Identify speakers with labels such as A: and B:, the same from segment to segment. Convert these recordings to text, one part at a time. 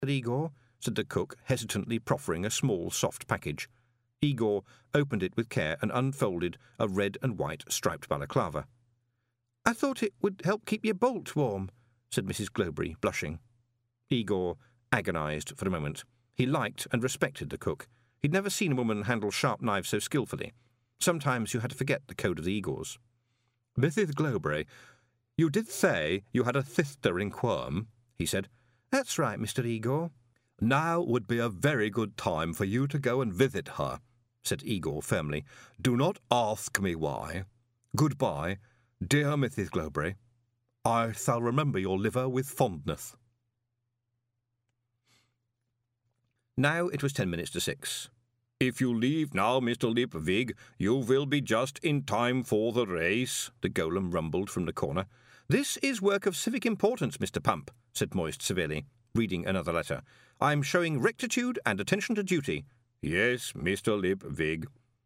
A: Igor," said the cook, hesitantly proffering a small, soft package. Igor opened it with care and unfolded a red and white striped balaclava. "I thought it would help keep your bolt warm," said Mrs. Glowbry, blushing. Igor agonised for a moment. He liked and respected the cook. He'd never seen a woman handle sharp knives so skillfully. Sometimes you had to forget the code of the Igors. "Mrs. Glowbry, you did say you had a sister in Quirm," he said. "That's right, Mr. Igor." "Now would be a very good time for you to go and visit her," said Igor firmly. "Do not ask me why. Goodbye, dear Mrs. Glowbry. I shall remember your liver with fondness." Now it was 10 minutes to 6. "If you leave now, Mr. Lipwig, you will be just in time for the race," the golem rumbled from the corner. "This is work of civic importance, Mr. Pump," said Moist severely, reading another letter. "I'm showing rectitude and attention to duty." "Yes, Mr. Lipwig."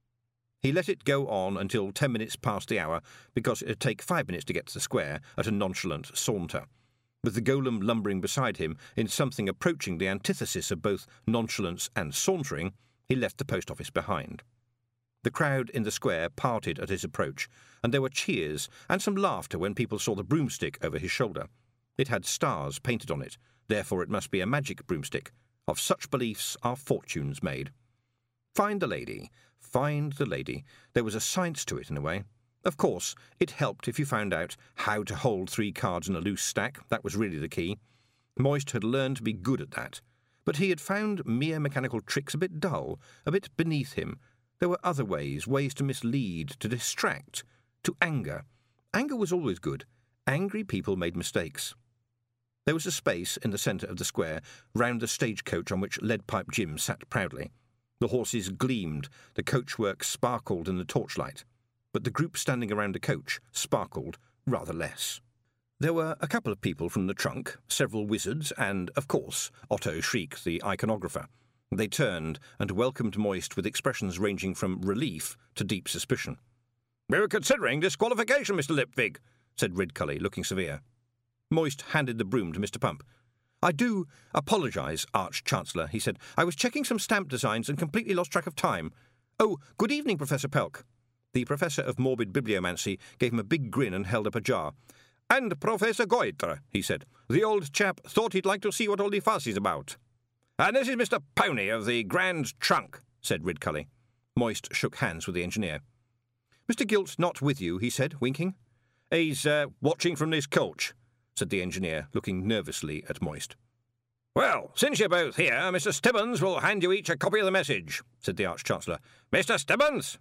A: He let it go on until 10 minutes past the hour, because it'd take 5 minutes to get to the square at a nonchalant saunter. With the golem lumbering beside him in something approaching the antithesis of both nonchalance and sauntering, he left the post office behind. The crowd in the square parted at his approach, and there were cheers and some laughter when people saw the broomstick over his shoulder. It had stars painted on it, therefore it must be a magic broomstick. Of such beliefs are fortunes made. Find the lady. Find the lady. There was a science to it in a way. Of course, it helped if you found out how to hold 3 cards in a loose stack. That was really the key. Moist had learned to be good at that. But he had found mere mechanical tricks a bit dull, a bit beneath him. There were other ways to mislead, to distract, to anger. Anger was always good. Angry people made mistakes. There was a space in the centre of the square, round the stagecoach on which Leadpipe Jim sat proudly. The horses gleamed, the coachwork sparkled in the torchlight, but the group standing around the coach sparkled rather less. There were a couple of people from the trunk, several wizards, and, of course, Otto Schreek, the iconographer. They turned and welcomed Moist with expressions ranging from relief to deep suspicion. "We were considering disqualification, Mr. Lipwig," said Ridcully, looking severe. Moist handed the broom to Mr. Pump. "I do apologise, Arch-Chancellor," he said. "I was checking some stamp designs and completely lost track of time. Oh, good evening, Professor Pelk." The Professor of Morbid Bibliomancy gave him a big grin and held up a jar. "And Professor Goitre," he said. "The old chap thought he'd like to see what all the fuss is about." "And this is Mr. Pony of the Grand Trunk," said Ridcully. Moist shook hands with the engineer. "Mr. Gilt's not with you," he said, winking. "He's watching from this coach," said the engineer, looking nervously at Moist. "Well, since you're both here, Mr. Stibbons will hand you each a copy of the message," said the Arch-Chancellor. "Mr. Stibbons!"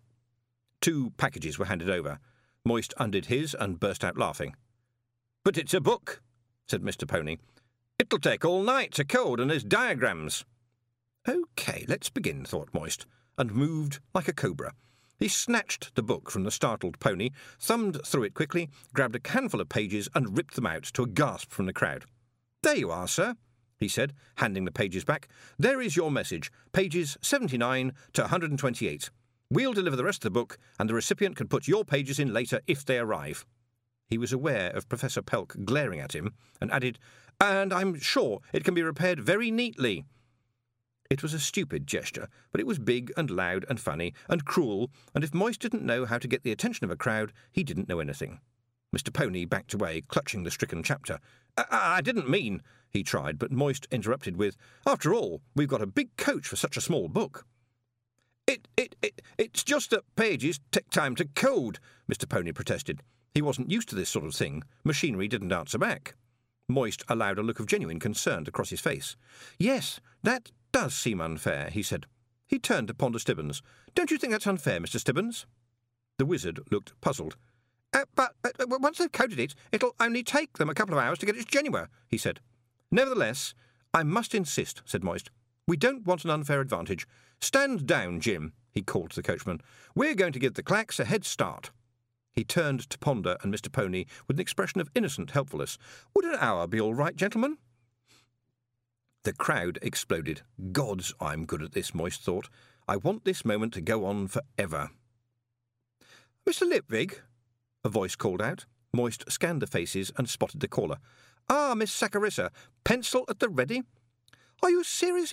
A: 2 packages were handed over. Moist undid his and burst out laughing. "But it's a book," said Mr. Pony. "It'll take all night to code, and there's diagrams." "OK, let's begin," thought Moist, and moved like a cobra. He snatched the book from the startled pony, thumbed through it quickly, grabbed a handful of pages and ripped them out to a gasp from the crowd. "There you are, sir," he said, handing the pages back. "There is your message, pages 79 to 128. We'll deliver the rest of the book, and the recipient can put your pages in later if they arrive." He was aware of Professor Pelk glaring at him, and added, "And I'm sure it can be repaired very neatly." It was a stupid gesture, but it was big and loud and funny and cruel, and if Moist didn't know how to get the attention of a crowd, he didn't know anything. Mr. Pony backed away, clutching the stricken chapter. I didn't mean," he tried, but Moist interrupted with, "After all, we've got a big coach for such a small book." It's just that pages take time to code," Mr. Pony protested. He wasn't used to this sort of thing. Machinery didn't answer back. Moist allowed a look of genuine concern to cross his face. "Yes, that does seem unfair," he said. He turned to Ponder Stibbons. "Don't you think that's unfair, Mr. Stibbons?" The wizard looked puzzled. But once they've coded it, it'll only take them a couple of hours to get it genuine," he said. "Nevertheless, I must insist," said Moist. "We don't want an unfair advantage. Stand down, Jim," he called to the coachman. "We're going to give the clacks a head start." He turned to Ponder and Mr. Pony with an expression of innocent helpfulness. "Would an hour be all right, gentlemen?" The crowd exploded. Gods, I'm good at this, Moist thought. I want this moment to go on forever. "Mr. Lipwig?" a voice called out. Moist scanned the faces and spotted the caller. "Ah, Miss Saccharissa. Pencil at the ready?" Are you seriously